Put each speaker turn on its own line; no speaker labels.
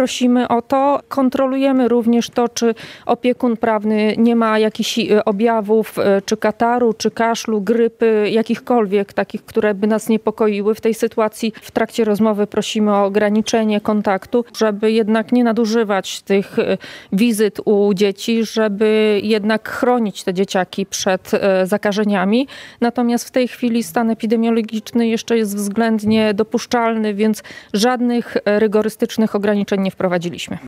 prosimy o to. Kontrolujemy również to, czy opiekun prawny nie ma jakichś objawów, czy kataru, czy kaszlu, grypy, jakichkolwiek takich, które by nas niepokoiły w tej sytuacji. W trakcie rozmowy prosimy o ograniczenie kontaktu, żeby jednak nie nadużywać tych wizyt u dzieci, żeby jednak chronić te dzieciaki przed zakażeniami. Natomiast w tej chwili stan epidemiologiczny jeszcze jest względnie dopuszczalny, więc żadnych rygorystycznych ograniczeń nie wprowadziliśmy.